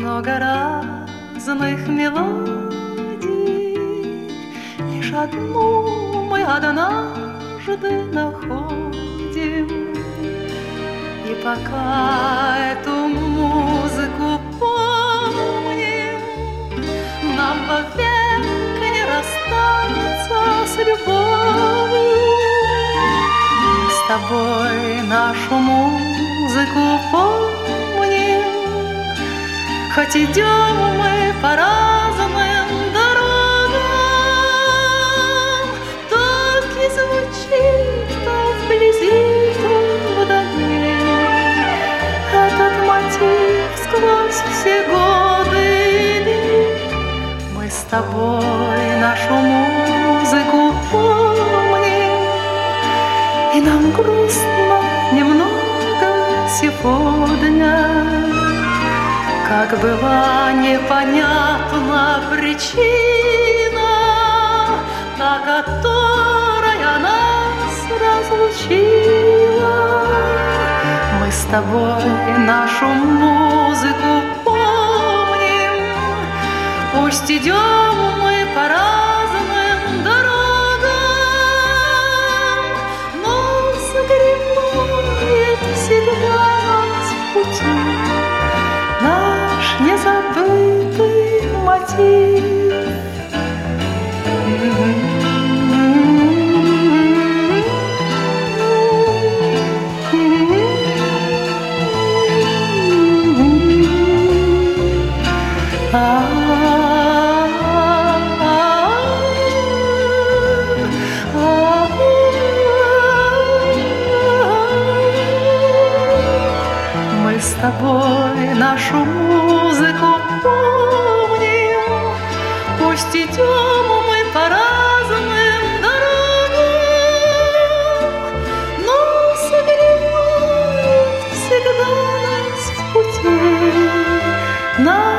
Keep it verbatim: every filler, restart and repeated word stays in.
много разных мелодий, лишь одну мы однажды находим. И пока эту музыку помним, нам вовек не расстаться с любовью. Мы с тобой нашу музыку помним, хоть идем мы по разным дорогам, так и звучит то вблизи, то вдали этот мотив сквозь все годы. Мы с тобой нашу музыку помним, и нам грустно немного сегодня, как была непонятна причина, та, которая нас разлучила. Мы с тобой нашу музыку помним, пусть идем мы по разным дорогам, но согревает всегда нас в пути наш незабытый мотив. Мы с тобой нашу музыку помним, пусть идем мы по разным дорогам, но согревает всегда нас в пути.